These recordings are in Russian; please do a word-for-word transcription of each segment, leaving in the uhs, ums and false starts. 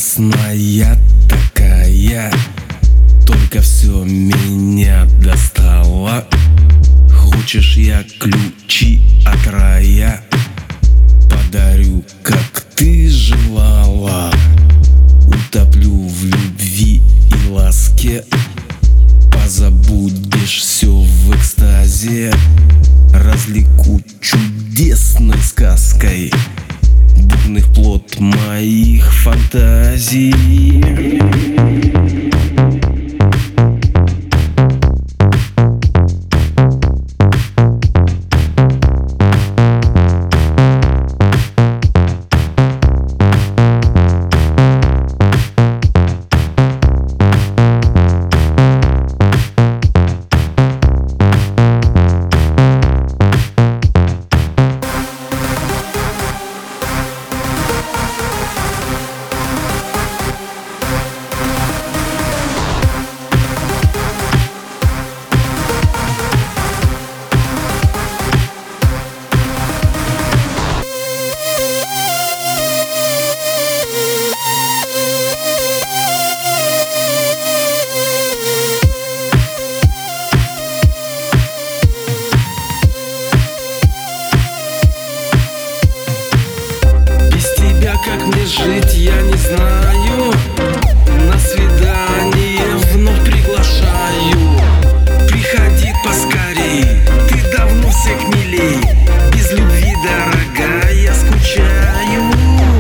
Классная такая, только все меня достала. Хочешь, я ключи от рая подарю, как ты желала. Утоплю в любви и ласке, позабудешь все в экстазе. Развлеку чудесной сказкой, бурных плод моих фантазий. Как мне жить, я не знаю. На свидание вновь приглашаю. Приходи поскорей, ты давно всех милей. Без любви, дорогая, я скучаю.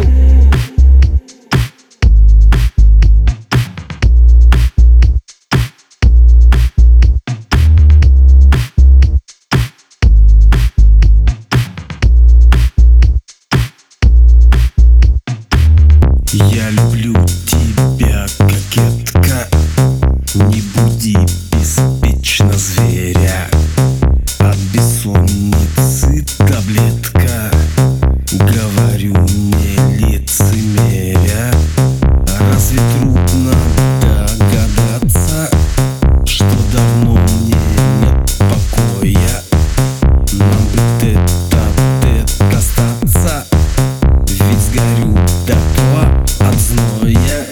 Я люблю тебя, кокетка, не буди беспечно зверя. От бессонницы таблетка, говорю не лицемеря. Разве трудно догадаться, что давно мне нет покоя? Нам бы тет-а-тет остаться, ведь сгорю дотла от зноя.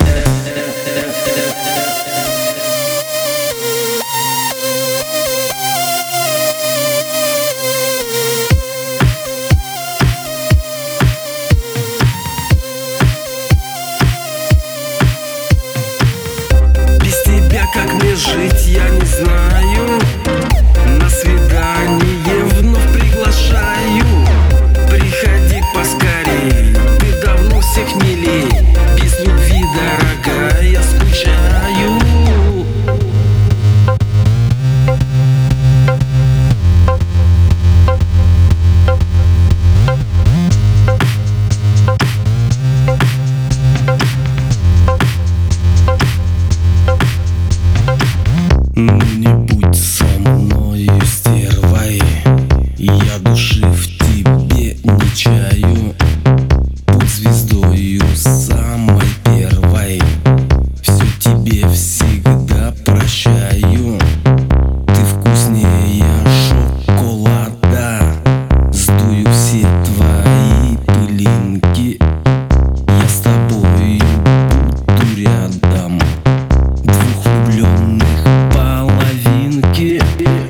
Без тебя как мне жить, я не знаю. На свидание вновь приглашаю. Приходи поскорей, ты давно всех милей. Без любви, дорогая, я скучаю. Ну не будь со мною стервой, я души в тебе не чаю. Будь звездою самой первой, все тебе всегда прощаю. Ты вкуснее шоколада, сдую все твои пылинки. Я с тобою буду рядом, двух влюбленных половинки.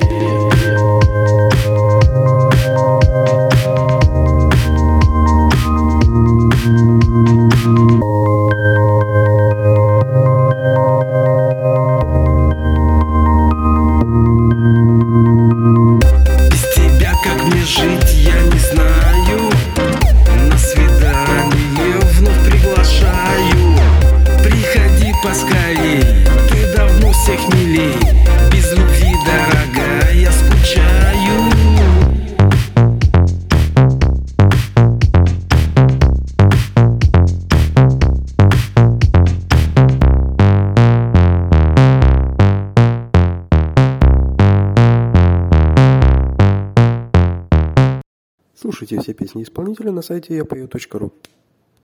Без тебя как мне жить, я не знаю. На свидание вновь приглашаю. Приходи поскорей, ты давно всех милей. Без любви, дорогая, я скучаю. Слушайте все песни исполнителя на сайте я пою точка ру.